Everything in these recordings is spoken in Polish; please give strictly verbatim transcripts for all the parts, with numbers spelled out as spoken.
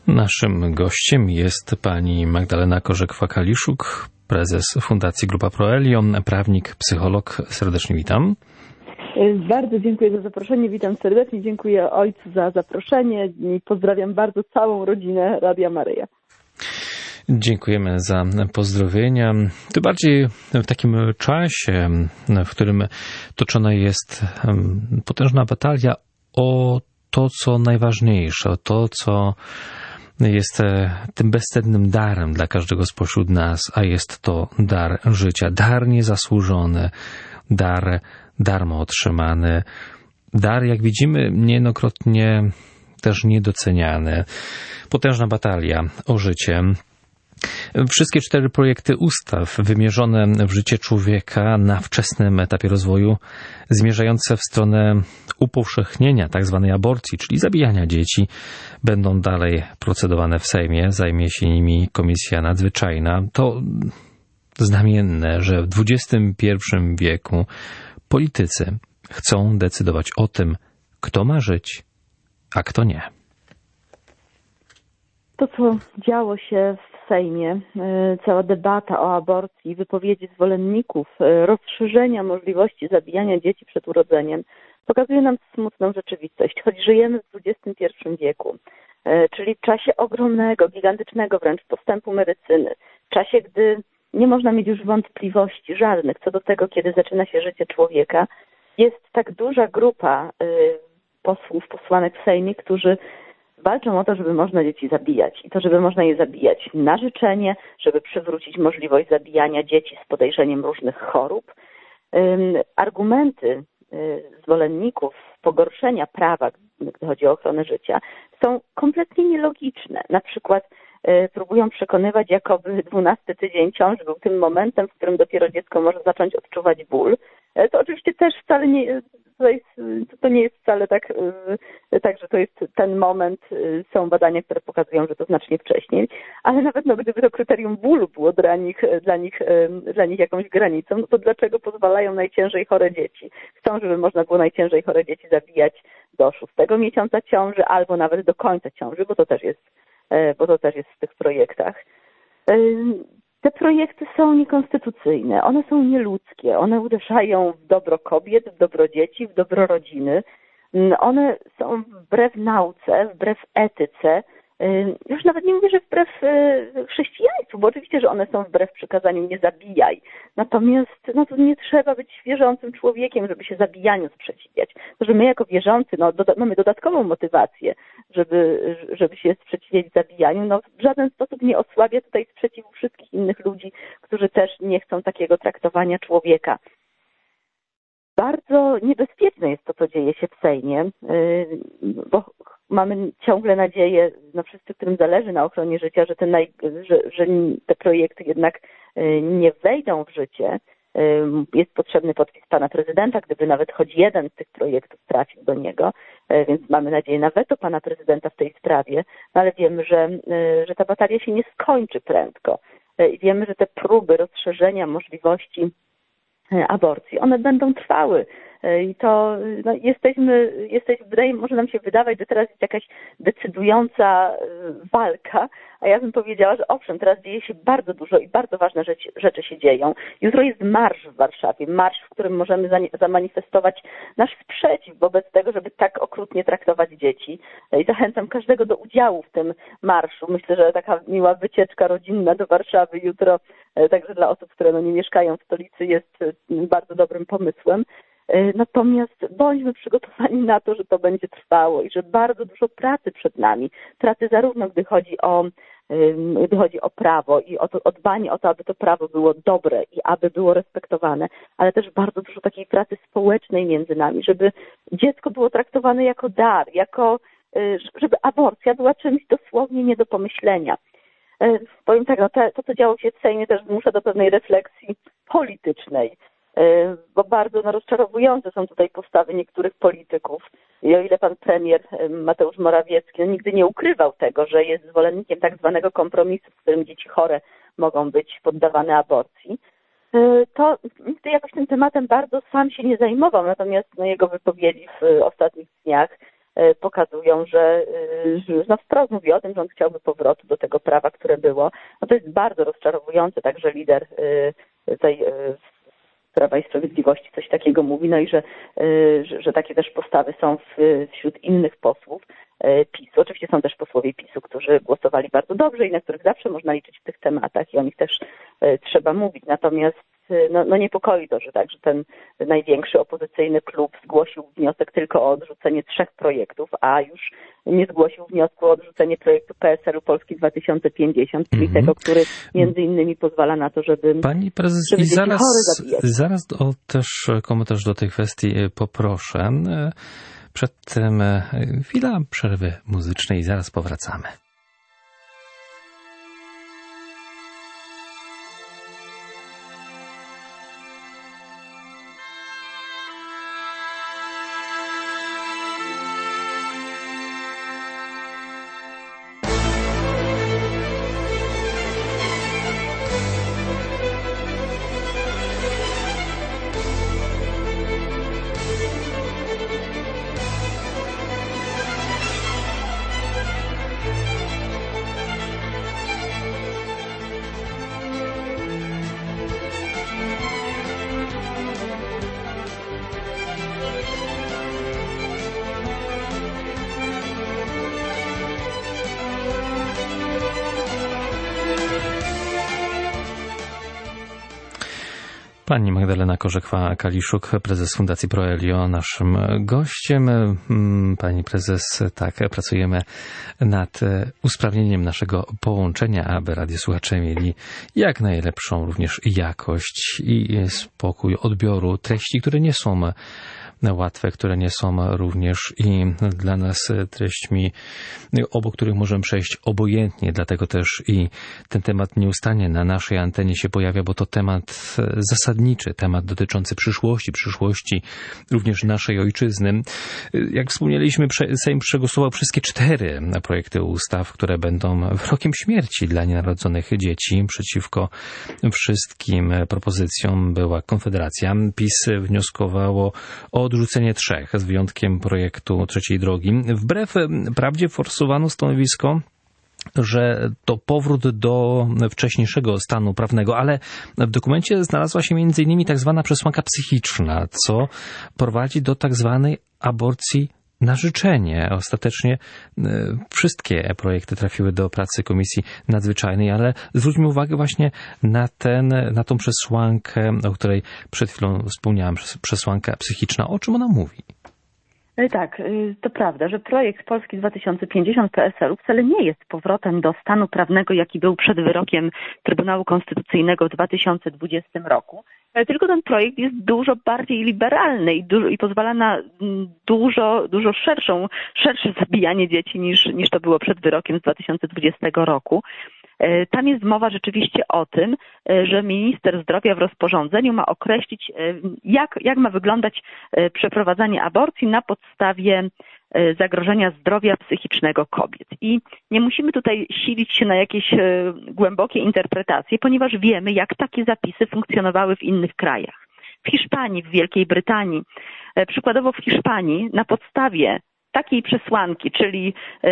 Naszym gościem jest pani Magdalena Korzek-Wakaliszuk, prezes Fundacji Grupa Proelio, prawnik, psycholog. Serdecznie witam. Bardzo dziękuję za zaproszenie, witam serdecznie, dziękuję ojcu za zaproszenie i pozdrawiam bardzo całą rodzinę Radia Maryja. Dziękujemy za pozdrowienia. Tym bardziej w takim czasie, w którym toczona jest potężna batalia o to, co najważniejsze, o to, co jest tym bezcennym darem dla każdego spośród nas, a jest to dar życia, dar niezasłużony, dar darmo otrzymany, dar, jak widzimy, niejednokrotnie też niedoceniany. Potężna batalia o życie. Wszystkie cztery projekty ustaw wymierzone w życie człowieka na wczesnym etapie rozwoju, zmierzające w stronę upowszechnienia tzw. aborcji, czyli zabijania dzieci, będą dalej procedowane w Sejmie. Zajmie się nimi Komisja Nadzwyczajna. To znamienne, że w dwudziestym pierwszym wieku politycy chcą decydować o tym, kto ma żyć, a kto nie. To, co działo się w Sejmie, cała debata o aborcji, wypowiedzi zwolenników rozszerzenia możliwości zabijania dzieci przed urodzeniem, pokazuje nam smutną rzeczywistość. Choć żyjemy w dwudziestym pierwszym wieku, czyli w czasie ogromnego, gigantycznego wręcz postępu medycyny, w czasie, gdy nie można mieć już wątpliwości żadnych co do tego, kiedy zaczyna się życie człowieka, jest tak duża grupa posłów, posłanek w Sejmie, którzy walczą o to, żeby można dzieci zabijać i to, żeby można je zabijać na życzenie, żeby przywrócić możliwość zabijania dzieci z podejrzeniem różnych chorób. Argumenty zwolenników pogorszenia prawa, gdy chodzi o ochronę życia, są kompletnie nielogiczne. Na przykład próbują przekonywać, jakoby dwunasty tydzień ciąży był tym momentem, w którym dopiero dziecko może zacząć odczuwać ból. To oczywiście też wcale nie, to, jest, to nie jest wcale tak, tak, że to jest ten moment. Są badania, które pokazują, że to znacznie wcześniej, ale nawet no, gdyby to kryterium bólu było dla nich, dla nich, dla nich jakąś granicą, no to dlaczego pozwalają najciężej chore dzieci? Chcą, żeby można było najciężej chore dzieci zabijać do szóstego miesiąca ciąży albo nawet do końca ciąży, bo to też jest bo to też jest w tych projektach. Te projekty są niekonstytucyjne, one są nieludzkie, one uderzają w dobro kobiet, w dobro dzieci, w dobro rodziny. One są wbrew nauce, wbrew etyce. Już nawet nie mówię, że wbrew chrześcijaństwu, bo oczywiście, że one są wbrew przykazaniu nie zabijaj. Natomiast no, to nie trzeba być wierzącym człowiekiem, żeby się zabijaniu sprzeciwiać. To, że my jako wierzący no, doda- mamy dodatkową motywację, żeby, żeby się sprzeciwiać zabijaniu, no, w żaden sposób nie osłabia tutaj sprzeciwu wszystkich innych ludzi, którzy też nie chcą takiego traktowania człowieka. Bardzo niebezpieczne jest to, co dzieje się w Sejmie, bo mamy ciągle nadzieję, no wszyscy, którym zależy na ochronie życia, że te, naj, że, że te projekty jednak nie wejdą w życie. Jest potrzebny podpis pana prezydenta, gdyby nawet choć jeden z tych projektów trafił do niego, więc mamy nadzieję na weto pana prezydenta w tej sprawie, no ale wiemy, że, że ta batalia się nie skończy prędko. I wiemy, że te próby rozszerzenia możliwości aborcji, one będą trwały i to no, jesteśmy, jesteśmy, wydaje, może nam się wydawać, że teraz jest jakaś decydująca walka, a ja bym powiedziała, że owszem, teraz dzieje się bardzo dużo i bardzo ważne rzeczy, rzeczy się dzieją. Jutro jest marsz w Warszawie, marsz, w którym możemy zamanifestować nasz sprzeciw wobec tego, żeby tak okrutnie traktować dzieci i zachęcam każdego do udziału w tym marszu. Myślę, że taka miła wycieczka rodzinna do Warszawy jutro, także dla osób, które no nie mieszkają w stolicy, jest bardzo dobrym pomysłem. Natomiast bądźmy przygotowani na to, że to będzie trwało i że bardzo dużo pracy przed nami. Pracy zarówno gdy chodzi o, gdy chodzi o prawo i o, to, o dbanie o to, aby to prawo było dobre i aby było respektowane, ale też bardzo dużo takiej pracy społecznej między nami, żeby dziecko było traktowane jako dar, jako, żeby aborcja była czymś dosłownie nie do pomyślenia. Powiem tak, no to, to co działo się w Sejmie też zmusza do pewnej refleksji politycznej, bo bardzo no, rozczarowujące są tutaj postawy niektórych polityków. I o ile pan premier Mateusz Morawiecki no, nigdy nie ukrywał tego, że jest zwolennikiem tak zwanego kompromisu, w którym dzieci chore mogą być poddawane aborcji, to nigdy jakoś tym tematem bardzo sam się nie zajmował. Natomiast no, jego wypowiedzi w ostatnich dniach pokazują, że, że no wprost mówi o tym, że on chciałby powrotu do tego prawa, które było. No to jest bardzo rozczarowujące, także lider tej Prawa i Sprawiedliwości coś takiego mówi, no i że, że, że takie też postawy są w, wśród innych posłów PiSu. Oczywiście są też posłowie PiSu, którzy głosowali bardzo dobrze i na których zawsze można liczyć w tych tematach i o nich też trzeba mówić. Natomiast no, no niepokoi to, że tak, że ten największy opozycyjny klub zgłosił wniosek tylko o odrzucenie trzech projektów, a już nie zgłosił wniosku o odrzucenie projektu P S L u Polski dwa tysiące pięćdziesiąt, czyli mm-hmm. tego, który między innymi pozwala na to, żeby Pani prezes, żeby i zaraz, chory zaraz o też komentarz do tej kwestii poproszę. Przed tym chwila przerwy muzycznej i zaraz powracamy. Pani Magdalena Korzekwa-Kaliszuk, prezes Fundacji ProElio, naszym gościem. Pani prezes, tak, pracujemy nad usprawnieniem naszego połączenia, aby radiosłuchacze mieli jak najlepszą również jakość i spokój odbioru treści, które nie są łatwe, które nie są również i dla nas treśćmi, obok których możemy przejść obojętnie, dlatego też i ten temat nieustannie na naszej antenie się pojawia, bo to temat zasadniczy, temat dotyczący przyszłości, przyszłości również naszej ojczyzny. Jak wspomnieliśmy, Sejm przegłosował wszystkie cztery projekty ustaw, które będą wyrokiem śmierci dla nienarodzonych dzieci. Przeciwko wszystkim propozycjom była Konfederacja. PiS wnioskowało o odrzucenie trzech, z wyjątkiem projektu Trzeciej Drogi. Wbrew prawdzie forsowano stanowisko, że to powrót do wcześniejszego stanu prawnego, ale w dokumencie znalazła się między innymi tak zwana przesłanka psychiczna, co prowadzi do tak zwanej aborcji na życzenie. Ostatecznie wszystkie projekty trafiły do pracy Komisji Nadzwyczajnej, ale zwróćmy uwagę właśnie na, ten, na tą przesłankę, o której przed chwilą wspomniałem, przesłanka psychiczna. O czym ona mówi? Tak, to prawda, że projekt Polski dwa tysiące pięćdziesiąt P S L u wcale nie jest powrotem do stanu prawnego, jaki był przed wyrokiem Trybunału Konstytucyjnego w dwa tysiące dwudziestym roku. Tylko ten projekt jest dużo bardziej liberalny i, dużo, i pozwala na dużo, dużo szerszą, szersze zabijanie dzieci niż, niż to było przed wyrokiem z dwa tysiące dwudziestego roku. Tam jest mowa rzeczywiście o tym, że minister zdrowia w rozporządzeniu ma określić, jak, jak ma wyglądać przeprowadzanie aborcji na podstawie zagrożenia zdrowia psychicznego kobiet. I nie musimy tutaj silić się na jakieś głębokie interpretacje, ponieważ wiemy, jak takie zapisy funkcjonowały w innych krajach. W Hiszpanii, w Wielkiej Brytanii, przykładowo w Hiszpanii na podstawie takiej przesłanki, czyli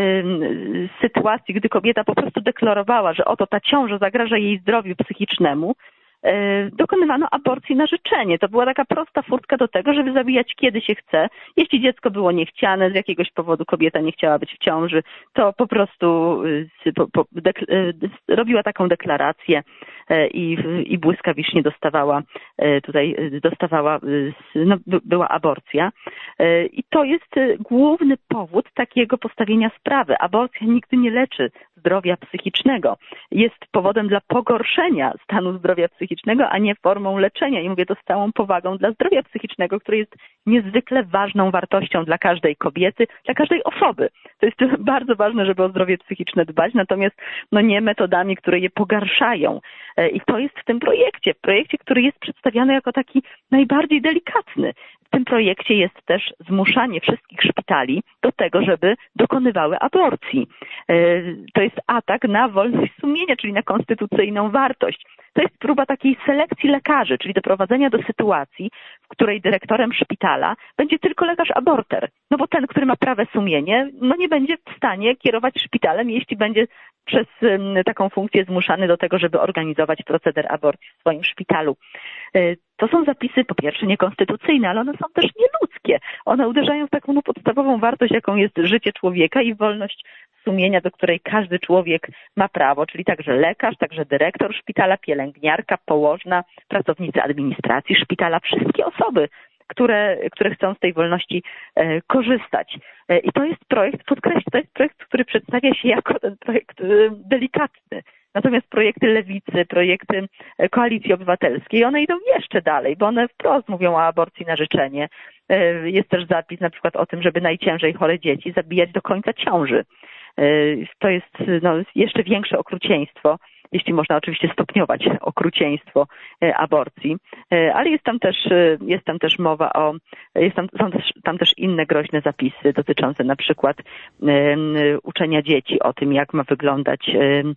y, sytuacji, gdy kobieta po prostu deklarowała, że oto ta ciąża zagraża jej zdrowiu psychicznemu, y, dokonywano aborcji na życzenie. To była taka prosta furtka do tego, żeby zabijać kiedy się chce. Jeśli dziecko było niechciane, z jakiegoś powodu kobieta nie chciała być w ciąży, to po prostu y, po, po, dekl- y, robiła taką deklarację y, i, i błyskawicznie dostawała, y, tutaj dostawała, y, no, by, była aborcja. I to jest główny powód takiego postawienia sprawy. Aborcja nigdy nie leczy zdrowia psychicznego. Jest powodem dla pogorszenia stanu zdrowia psychicznego, a nie formą leczenia. I mówię to z całą powagą dla zdrowia psychicznego, które jest niezwykle ważną wartością dla każdej kobiety, dla każdej osoby. To jest bardzo ważne, żeby o zdrowie psychiczne dbać, natomiast no nie metodami, które je pogarszają. I to jest w tym projekcie. W projekcie, który jest przedstawiany jako taki najbardziej delikatny. W tym projekcie jest też zmuszanie wszystkich szpitali do tego, żeby dokonywały aborcji. To jest atak na wolność sumienia, czyli na konstytucyjną wartość. to jest próba takiej selekcji lekarzy, czyli doprowadzenia do sytuacji, w której dyrektorem szpitala będzie tylko lekarz aborter. No bo ten, który ma prawe sumienie, no nie będzie w stanie kierować szpitalem, jeśli będzie przez taką funkcję zmuszany do tego, żeby organizować proceder aborcji w swoim szpitalu. To są zapisy po pierwsze niekonstytucyjne, ale one są też nieludzkie. One uderzają w taką podstawową wartość, jaką jest życie człowieka i wolność sumienia, do której każdy człowiek ma prawo, czyli także lekarz, także dyrektor szpitala, pielęgniarka, położna, pracownicy administracji szpitala, wszystkie osoby, które, które chcą z tej wolności e, korzystać. E, I to jest projekt, podkreślę, to jest projekt, który przedstawia się jako ten projekt e, delikatny. Natomiast projekty Lewicy, projekty Koalicji Obywatelskiej, one idą jeszcze dalej, bo one wprost mówią o aborcji na życzenie. E, jest też zapis na przykład o tym, żeby najciężej chore dzieci zabijać do końca ciąży. E, to jest no, jeszcze większe okrucieństwo, jeśli można oczywiście stopniować okrucieństwo aborcji, ale jest tam też, jest tam też mowa o, jest tam, są też, tam też inne groźne zapisy dotyczące na przykład um, uczenia dzieci o tym, jak ma wyglądać um,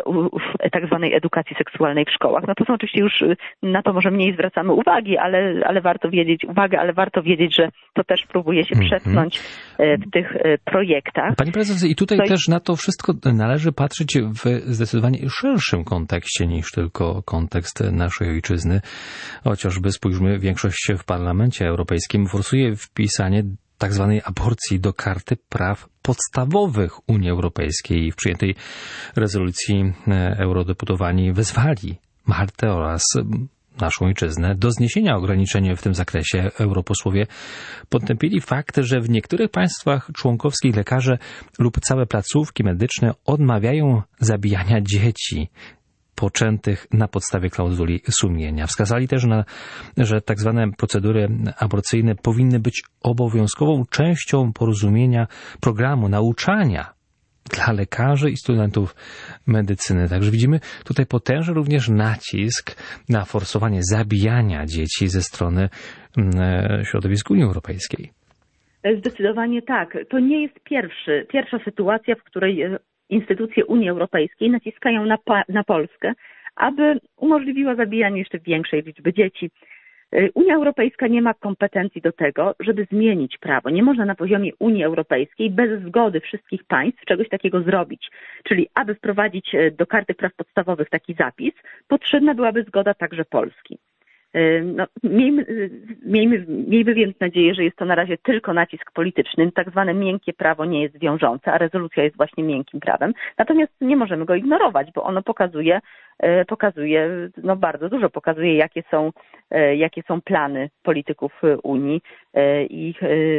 tak zwanej edukacji seksualnej w szkołach. No to są oczywiście już, na to może mniej zwracamy uwagi, ale, ale warto wiedzieć, uwagę, ale warto wiedzieć, że to też próbuje się przetnąć w tych projektach. Pani prezes, i tutaj to też na to wszystko należy patrzeć w zdecydowanie szerszym kontekście niż tylko kontekst naszej ojczyzny. Chociażby spójrzmy, większość w Parlamencie Europejskim forsuje wpisanie tak zwanej aborcji do Karty Praw Podstawowych Unii Europejskiej. W przyjętej rezolucji eurodeputowani wezwali Maltę oraz naszą ojczyznę do zniesienia ograniczeń w tym zakresie. Europosłowie potępili fakt, że w niektórych państwach członkowskich lekarze lub całe placówki medyczne odmawiają zabijania dzieci poczętych na podstawie klauzuli sumienia. Wskazali też, na, że tak zwane procedury aborcyjne powinny być obowiązkową częścią porozumienia programu nauczania dla lekarzy i studentów medycyny. Także widzimy tutaj potężny również nacisk na forsowanie zabijania dzieci ze strony środowisk Unii Europejskiej. Zdecydowanie tak. To nie jest pierwszy, pierwsza sytuacja, w której instytucje Unii Europejskiej naciskają na, na Polskę, aby umożliwiła zabijanie jeszcze większej liczby dzieci. Unia Europejska nie ma kompetencji do tego, żeby zmienić prawo. Nie można na poziomie Unii Europejskiej bez zgody wszystkich państw czegoś takiego zrobić. Czyli aby wprowadzić do Karty Praw Podstawowych taki zapis, potrzebna byłaby zgoda także Polski. No, miejmy, miejmy, miejmy więc nadzieję, że jest to na razie tylko nacisk polityczny. Tak zwane miękkie prawo nie jest wiążące, a rezolucja jest właśnie miękkim prawem. Natomiast nie możemy go ignorować, bo ono pokazuje, pokazuje no bardzo dużo, pokazuje jakie są, jakie są plany polityków Unii i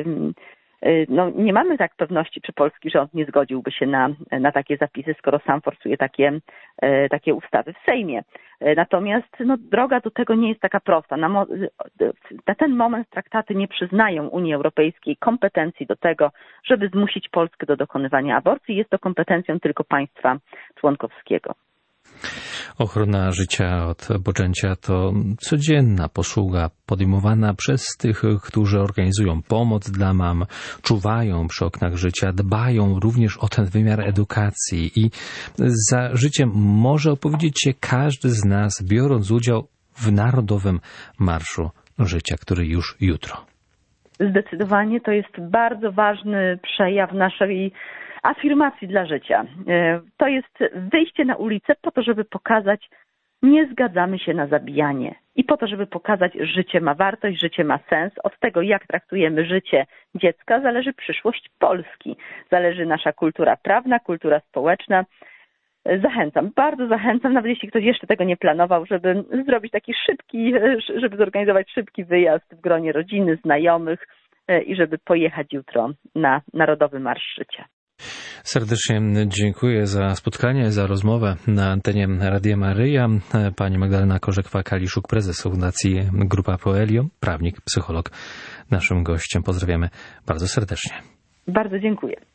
no, nie mamy tak pewności, czy polski rząd nie zgodziłby się na, na takie zapisy, skoro sam forsuje takie, takie ustawy w Sejmie. Natomiast no, droga do tego nie jest taka prosta. Na, mo- na ten moment traktaty nie przyznają Unii Europejskiej kompetencji do tego, żeby zmusić Polskę do dokonywania aborcji. Jest to kompetencją tylko państwa członkowskiego. Ochrona życia od poczęcia to codzienna posługa podejmowana przez tych, którzy organizują pomoc dla mam, czuwają przy oknach życia, dbają również o ten wymiar edukacji i za życiem może opowiedzieć się każdy z nas, biorąc udział w Narodowym Marszu Życia, który już jutro. Zdecydowanie to jest bardzo ważny przejaw naszej afirmacji dla życia. To jest wyjście na ulicę po to, żeby pokazać, nie zgadzamy się na zabijanie. I po to, żeby pokazać, że życie ma wartość, życie ma sens. Od tego, jak traktujemy życie dziecka, zależy przyszłość Polski. Zależy nasza kultura prawna, kultura społeczna. Zachęcam, bardzo zachęcam, nawet jeśli ktoś jeszcze tego nie planował, żeby zrobić taki szybki, żeby zorganizować szybki wyjazd w gronie rodziny, znajomych i żeby pojechać jutro na Narodowy Marsz Życia. Serdecznie dziękuję za spotkanie, za rozmowę na antenie Radia Maryja. Pani Magdalena Korzekwa-Kaliszuk, prezes Fundacji Grupa Proelio, prawnik, psycholog, naszym gościem. Pozdrawiamy bardzo serdecznie. Bardzo dziękuję.